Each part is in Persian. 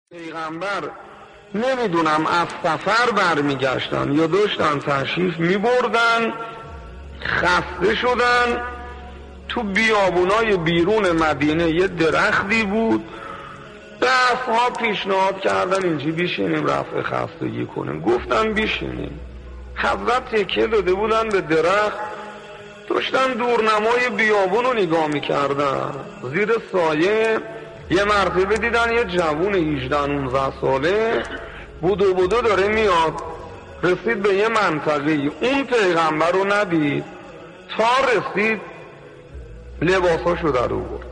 پیغمبر نمیدونم از سفر برمیگشتن یا داشتن تشریف میبردن، خسته شدن. تو بیابونای بیرون مدینه یه درختی بود، به اصحاب پیشنهاد کردن اینجا بیشینیم رفع خستگی کنیم. گفتن بیشینیم. حضرت تکیه داده بودن به درخت، داشتن دورنمای بیابون رو نگاه میکردن. زیر سایه یه مرتبه دیدن یه جوون 18-19 ساله بودو داره میاد. رسید به یه منطقه، اون پیغمبر رو ندید، تا رسید لباساشو در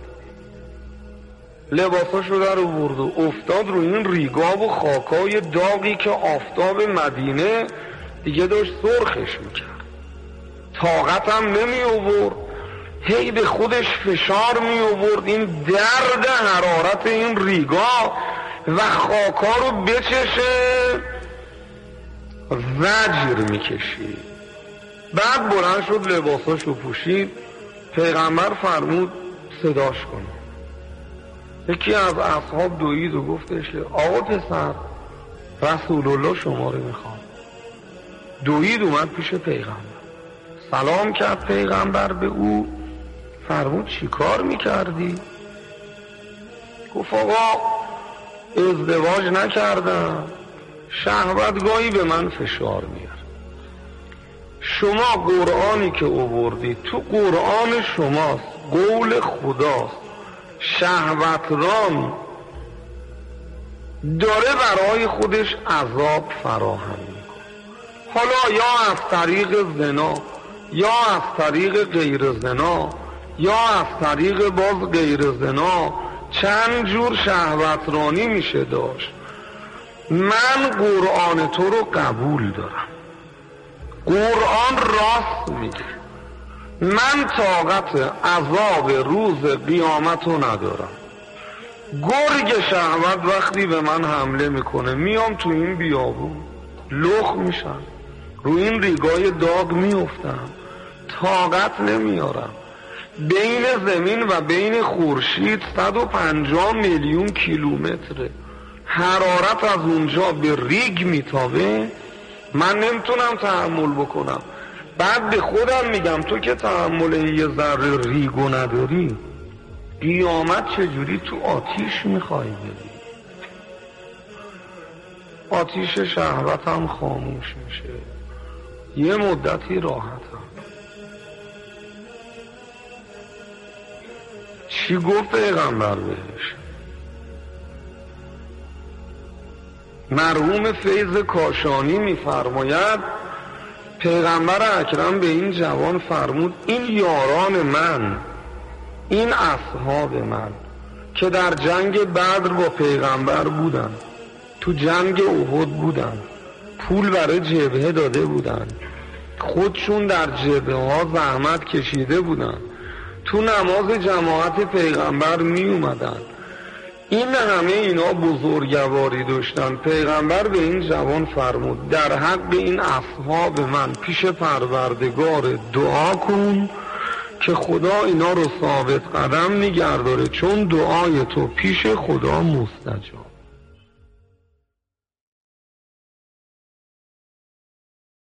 آورد و افتاد رو این ریگاب و خاکای داغی که آفتاب مدینه دیگه داشت سرخش میکرد. طاقت هم نمی آورد، هی به خودش فشار می آورد این درد حرارت این ریگا و خاکا رو بچشه، زجر میکشید. بعد بلند شد لباساشو پوشید. پیغمبر فرمود صداش کنه. یکی از اصحاب دوید و گفتش آقا پسر، رسول الله شما رو میخوام. دوید اومد پیش پیغمبر، سلام کرد پیغمبر به او. فرمود چی کار میکردی؟ گفت آقا ازدواج نکردم، شهوتگاهی به من فشار میاره. شما قرآنی که آوردی تو قرآن شماست، قول خداست، شهوتران داره برای خودش عذاب فراهم میکنه. حالا یا از طریق زنا، یا از طریق غیر زنا، یا از طریق باز غیر زنا، چند جور شهوترانی میشه داشت. من قرآن تو رو قبول دارم، قرآن راست میگه، من طاقت عذاب روز قیامت رو ندارم. گرگ شهوت وقتی به من حمله میکنه میام تو این بیابون، لخ میشم، رو این ریگای داغ میافتم، طاقت نمیارم. بین زمین و بین خورشید 150 میلیون کیلومتره، حرارت از اونجا به ریگ میتابه، من نمیتونم تحمل بکنم. بعد به خودم میگم تو که تحمل این یه ذره ریگو نداری، قیامت چجوری تو آتیش میخوای بری؟ آتیش شهوت هم خاموش میشه، یه مدتی راحتم. چی گفت پیغمبر بهش؟ مرحوم فیض کاشانی میفرماید پیغمبر اکرم به این جوان فرمود این یاران من، این اصحاب من که در جنگ بدر با پیغمبر بودن، تو جنگ احد بودن، پول برای جبهه داده بودن، خودشون در جبهه ها زحمت کشیده بودن، تو نماز جماعت پیغمبر می اومدن. این همه اینا بزرگواری داشتن. پیغمبر به این جوان فرمود در حق این اصحاب من پیش پروردگار دعا کن که خدا اینا رو ثابت قدم نگه داره، چون دعای تو پیش خدا مستجاب.